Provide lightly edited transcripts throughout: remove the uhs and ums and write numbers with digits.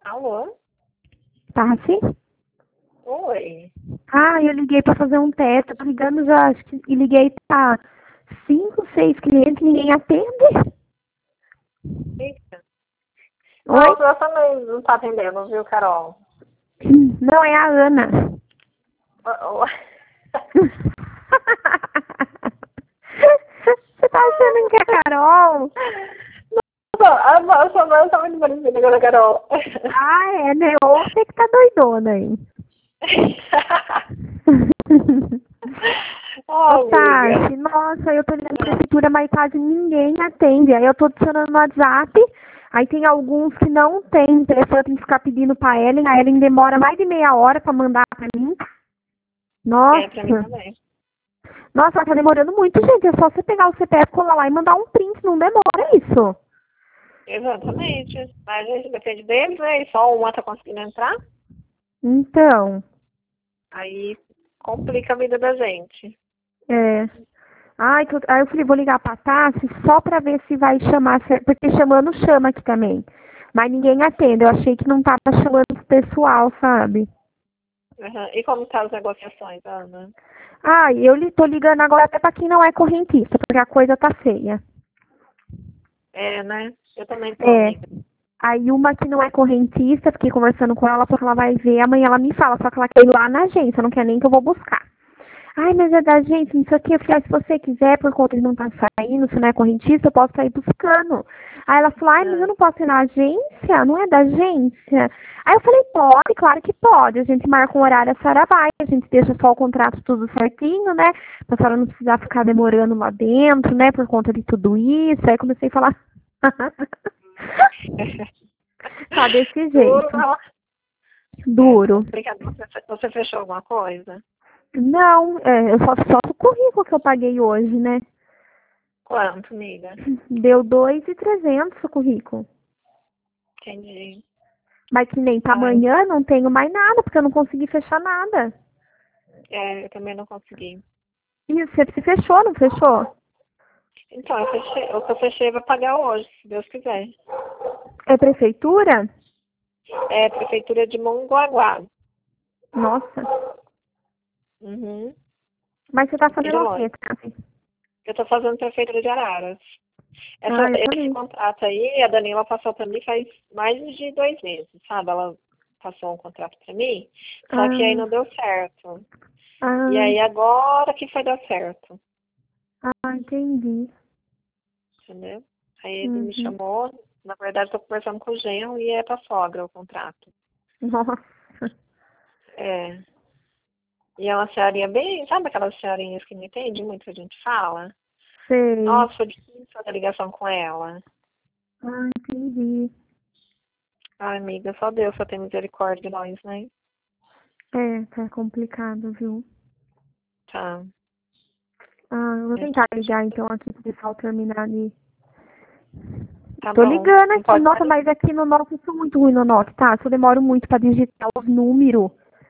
Alô? Tassi? Oi. Eu liguei pra fazer um teste. Eu tô ligando já, acho que e liguei pra 5, 6 clientes, ninguém atende. Eita. Oi? Não, o senhor também não tá atendendo, viu, Carol? Não, é a Ana. Ô, ô. Você tá achando que é a Carol? A sua voz tá muito parecida com a da Carol. Né? Ou você que tá doidona aí. Ô, Ô, amiga. Tassi, nossa, eu tô ligando pra prefeitura, mas quase ninguém atende. Aí eu tô adicionando no WhatsApp, aí tem alguns que não tem telefone, eu tenho que ficar pedindo pra Ellen, a Ellen demora mais de meia hora pra mandar pra mim. É, pra mim Nossa. também. Nossa, mas tá demorando muito, gente. É só você pegar o CPF, colar lá e mandar um print, não demora isso. Exatamente. Mas a gente depende deles, né? E só uma tá conseguindo entrar. Então, Aí complica a vida da gente. é. Aí eu falei, vou ligar pra Tassi só pra ver se vai chamar, porque chamando chama aqui também. Mas ninguém atende. Eu achei que não tava chamando esse pessoal, sabe? Uhum. E como tá as negociações, Ana? Tô ligando agora até pra quem não é correntista, porque a coisa tá feia. É, né? Eu também tô, É. amiga. Aí uma que não é correntista, fiquei conversando com ela, falou que ela vai ver, amanhã ela me fala, só que ela quer ir lá na agência, não quer nem que eu vou buscar. Ai, mas é da gente, não sei o que. Eu falei, se você quiser, por conta de não estar saindo, se não é correntista, eu posso sair buscando. Aí ela falou, mas eu Ah, não posso ir na agência, não é da agência. Aí eu falei, pode, claro que pode. A gente marca um horário, a senhora vai, a gente deixa só o contrato tudo certinho, né? Pra senhora não precisar ficar demorando lá dentro, né? Por conta de tudo isso. Aí comecei a falar. Tá desse duro, jeito. ela. É, tá Duro. complicado. Você fechou alguma coisa? Não, eu só o currículo que eu paguei hoje, né? Quanto, amiga? Deu 2.300 o currículo. Entendi. Mas que nem pra Ai, amanhã não tenho mais nada, porque eu não consegui fechar nada. eu também não consegui. E você fechou, não fechou? Então, o que eu fechei vai pagar hoje, se Deus quiser. É prefeitura? É Prefeitura de Mongaguá. Nossa. Uhum. Mas você tá E de fazendo o quê, longe. Tassi? Eu tô fazendo Prefeitura de Araras. Eu Esse também. contrato aí, a Daniela passou pra mim faz mais de 2 meses, sabe? Ela passou um contrato pra mim, só que aí Ah, não deu certo. E ah, aí agora que foi dar certo, entendi. entendeu? Aí ele me Uhum. chamou, na verdade eu tô conversando com o genro e é pra sogra o contrato. Nossa. É. E é uma senhorinha bem, sabe aquelas senhorinhas que não entendem muito o que a gente fala? Sei. Nossa, foi difícil fazer ligação com ela. Entendi. Ai, amiga, só Deus só tem misericórdia de nós, né? Tá complicado, viu? Tá. Eu vou É tentar triste. ligar então aqui pro pessoal terminar de. Tá Tô bom. ligando Não aqui. pode Nossa, parar. mas aqui no Nokia eu sou muito ruim no Nokia, tá? Eu demoro muito pra digitar os números.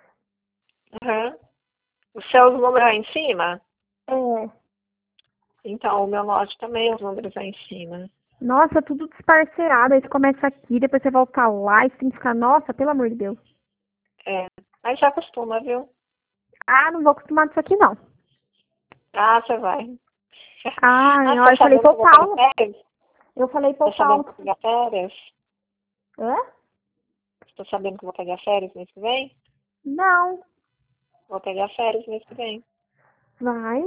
Uhum. Os seus números aí em cima? É. Então, o meu note também, os números aí em cima. Nossa, tudo disparcerado. Aí você começa aqui, depois você volta lá e você tem que ficar, nossa, pelo amor de Deus. É. Aí já acostuma, viu? Não vou acostumar disso aqui, não. Ah, você vai. Ah, você Ó, tá eu falei sabendo que pro eu vou pegar Paulo. férias? Eu falei pro Tá sabendo Paulo. que eu vou pegar férias? Hã? Tô sabendo que eu vou pegar férias mês que vem? Não. Vou pegar férias mês que vem. Vai?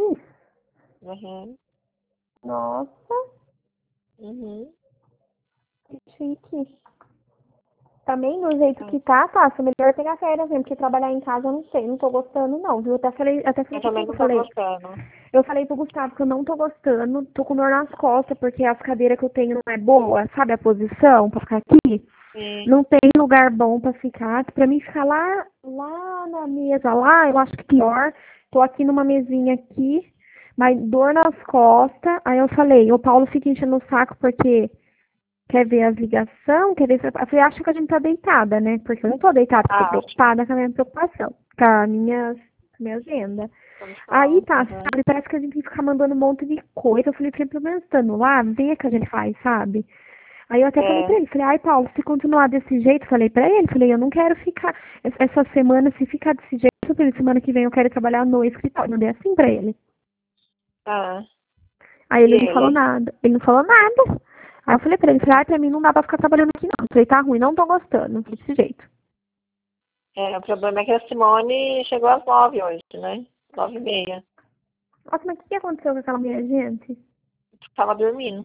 Uhum. Nossa, Uhum. que chique. Também, do jeito Tá. que tá, melhor pegar férias mesmo, porque trabalhar em casa eu não sei, não tô gostando não, viu? Até falei Eu pra também quem eu não tô falei. gostando. Eu falei pro Gustavo que eu não tô gostando, tô com dor nas costas, porque as cadeiras que eu tenho não é boa, sabe a posição pra ficar aqui? Sim. Não tem lugar bom pra ficar. Pra mim ficar lá na mesa, lá, eu acho que pior. Tô aqui numa mesinha aqui, mas dor nas costas. Aí eu falei, o Paulo fica enchendo o saco porque quer ver as ligações, quer ver se... Eu falei, acha que a gente tá deitada, né? Porque eu não tô deitada, eu tô Ah, acho. preocupada com a minha preocupação, com a minha agenda. Aí Função. tá, Uhum. sabe, parece que a gente tem que ficar mandando um monte de coisa. Eu falei, pelo menos estando lá, vê o que a gente faz, sabe? Aí eu até falei pra ele, falei, ai, Paulo, se continuar desse jeito, falei pra ele, falei, eu não quero ficar, essa semana, se ficar desse jeito, eu falei, semana que vem eu quero trabalhar no escritório. Mandei assim pra ele. Ah, Aí e ele não falou ele? nada. Ele não falou nada. Aí eu falei pra ele, falei, ai, pra mim não dá pra ficar trabalhando aqui não. Falei, tá ruim, não tô gostando, desse jeito. O problema é que a Simone chegou às 9 hoje, né? 9h30. Nossa, mas o que aconteceu com aquela minha gente? Tava dormindo.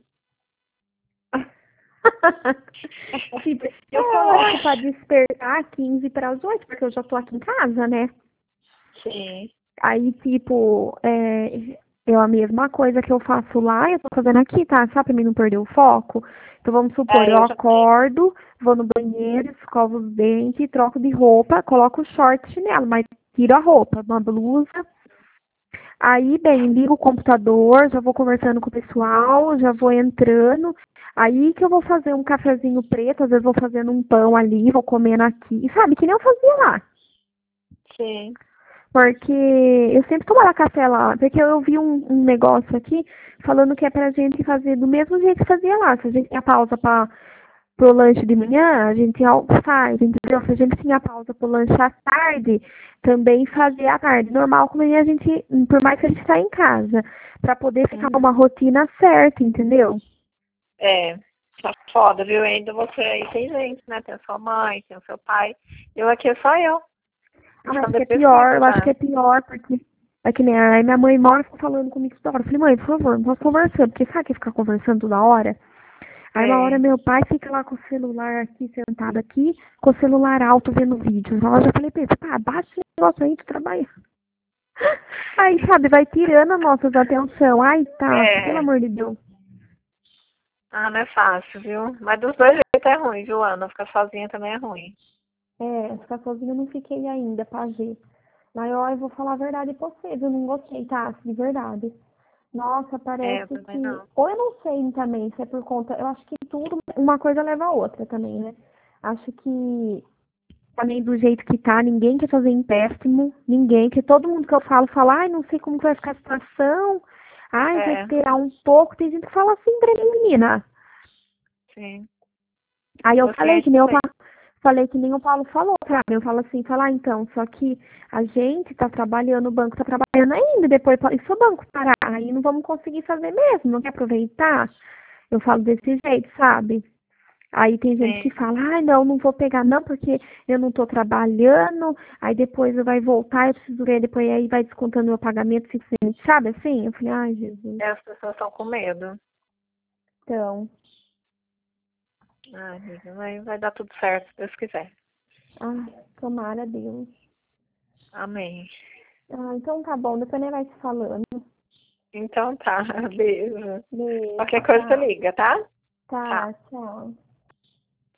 Tipo, eu coloco pra despertar 15 para as 8, porque eu já tô aqui em casa, né? Sim. Aí, tipo, eu a mesma coisa que eu faço lá, eu tô fazendo aqui, tá? Só pra mim não perder o foco. Então, vamos supor, eu Eu já sei. acordo, vou no banheiro, escovo os dentes, troco de roupa, coloco o short e chinelo, mas tiro a roupa, uma blusa. Aí, bem, ligo o computador, já vou conversando com o pessoal, já vou entrando. Aí que eu vou fazer um cafezinho preto, às vezes vou fazendo um pão ali, vou comendo aqui. Sabe, que nem eu fazia lá. Sim. Porque eu sempre tomava café lá, porque eu vi um negócio aqui falando que é pra gente fazer do mesmo jeito que fazia lá. Se a gente tinha pausa para pro lanche de manhã, a gente faz, entendeu? Se a gente tinha pausa pro lanche à tarde, também fazia à tarde. Normal, como a gente, por mais que a gente tá em casa, pra poder ficar Uhum. uma rotina certa, entendeu? Tá foda, viu? Ainda você aí tem gente, né? Tem a sua mãe, tem o seu pai. Eu aqui é só eu. Eu Ficando acho que é pior, depressiva eu acho que já. é pior, porque é que nem a minha mãe mora falando comigo toda hora. Eu falei, mãe, por favor, não posso conversando, porque sabe que ficar conversando toda hora? Aí uma hora É. meu pai fica lá com o celular aqui, sentado aqui, com o celular alto vendo vídeos. Aí eu já falei pra ele, pá, baixa esse negócio aí, tu trabalha. Aí, sabe, vai tirando a nossa atenção. Ai, tá, pelo É. amor de Deus. Ah, não é fácil, viu? Mas dos dois jeitos é ruim, viu, Ana? Ficar sozinha também é ruim. Ficar sozinha eu não fiquei ainda pra ver. Mas ó, eu vou falar a verdade pra você, eu não gostei, tá? De verdade. Nossa, Eu parece também que. não. Ou eu não sei também, se é por conta. Eu acho que tudo, uma coisa leva a outra também, né? Acho que também do jeito que tá, ninguém quer fazer empréstimo, ninguém, que todo mundo que eu falo, fala, ai, não sei como que vai ficar a situação, ai, vou É, esperar um pouco. Tem gente que fala assim pra mim, menina. sim. Aí eu Meus falei clientes que nem também. falei que nem o Paulo falou, sabe? Eu falo assim, falar então, só que a gente tá trabalhando, o banco tá trabalhando ainda, depois, e se o banco parar, aí não vamos conseguir fazer mesmo, não quer aproveitar? Eu falo desse jeito, sabe? Aí tem gente que Sim. fala, ai não, não vou pegar não, porque eu não tô trabalhando, aí depois eu vai voltar, eu preciso ver, depois aí vai descontando meu pagamento, sabe assim? Eu falei, ai Jesus, As pessoas estão com medo. então, Ai, amiga, vai dar tudo certo, se Deus quiser. ai, tomara Deus. Amém. Ah, então tá bom, depois nem vai se falando. Então tá, beijo. Beijo, Qualquer coisa você tchau. liga, tá? Tchau. Tá, tchau.